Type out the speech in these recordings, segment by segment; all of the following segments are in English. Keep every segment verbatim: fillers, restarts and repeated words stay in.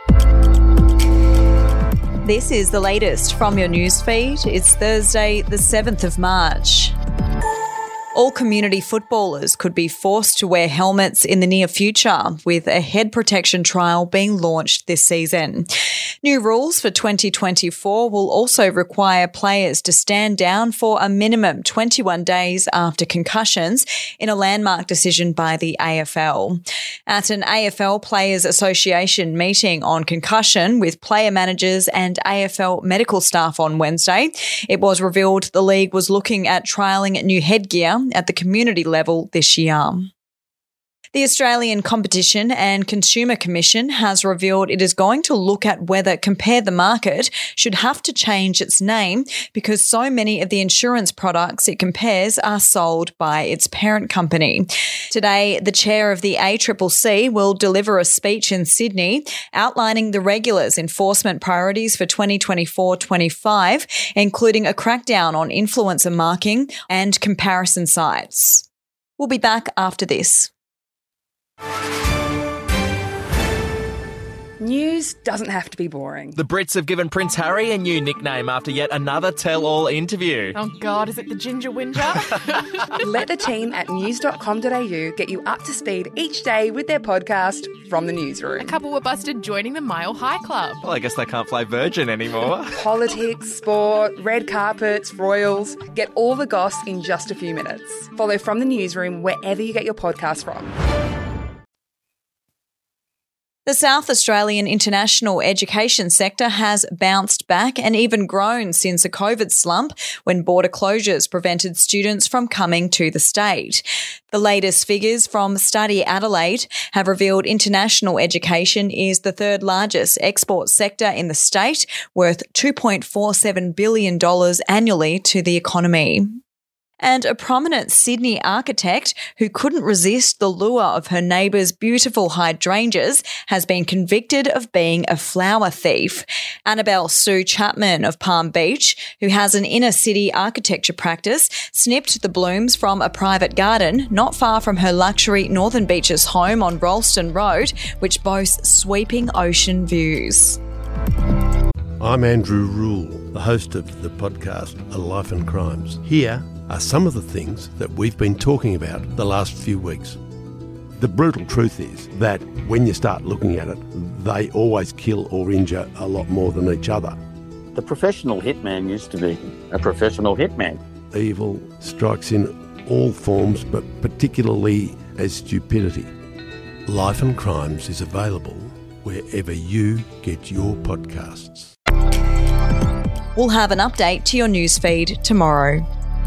This is the latest from your newsfeed. It's Thursday, the seventh of March. All community footballers could be forced to wear helmets in the near future, with a head protection trial being launched this season. New rules for twenty twenty-four will also require players to stand down for a minimum twenty-one days after concussions in a landmark decision by the A F L. At an A F L Players Association meeting on concussion with player managers and A F L medical staff on Wednesday, it was revealed the league was looking at trialling new headgear at the community level this year. The Australian Competition and Consumer Commission has revealed it is going to look at whether Compare the Market should have to change its name because so many of the insurance products it compares are sold by its parent company. Today, the chair of the A C C C will deliver a speech in Sydney outlining the regulator's enforcement priorities for twenty twenty-four twenty-five, including a crackdown on influencer marketing and comparison sites. We'll be back after this. News doesn't have to be boring. The Brits have given Prince Harry a new nickname after yet another tell-all interview. Oh God, is it the Ginger Whinger? Let the team at news dot com dot a u get you up to speed each day with their podcast, From the Newsroom. A couple were busted joining the Mile High Club. Well, I guess they can't play Virgin anymore. Politics, sport, red carpets, royals. Get all the goss in just a few minutes. Follow From the Newsroom wherever you get your podcast from. The South Australian international education sector has bounced back and even grown since a COVID slump when border closures prevented students from coming to the state. The latest figures from Study Adelaide have revealed international education is the third largest export sector in the state, worth two point four seven billion dollars annually to the economy. And a prominent Sydney architect who couldn't resist the lure of her neighbour's beautiful hydrangeas has been convicted of being a flower thief. Annabelle Sue Chapman of Palm Beach, who has an inner-city architecture practice, snipped the blooms from a private garden not far from her luxury Northern Beaches home on Rollston Road, which boasts sweeping ocean views. I'm Andrew Rule, the host of the podcast A Life and Crimes. Here are some of the things that we've been talking about the last few weeks. The brutal truth is that when you start looking at it, they always kill or injure a lot more than each other. The professional hitman used to be a professional hitman. Evil strikes in all forms, but particularly as stupidity. Life and Crimes is available wherever you get your podcasts. We'll have an update to your newsfeed tomorrow.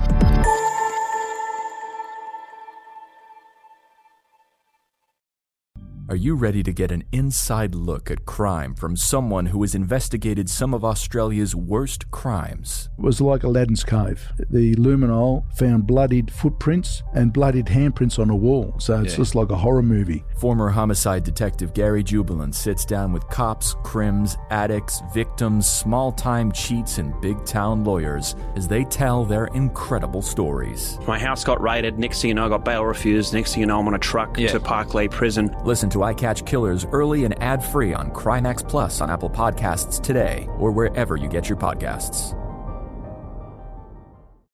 Are you ready to get an inside look at crime from someone who has investigated some of Australia's worst crimes? It was like Aladdin's Cave. The luminol found bloodied footprints and bloodied handprints on a wall, so it's yeah. just like a horror movie. Former homicide detective Gary Jubilant sits down with cops, crims, addicts, victims, small-time cheats, and big-town lawyers as they tell their incredible stories. My house got raided. Next thing you know, I got bail refused. Next thing you know, I'm on a truck yeah. to Parklea Prison. Listen to I Catch Killers early and ad-free on Crimex Plus on Apple Podcasts today or wherever you get your podcasts.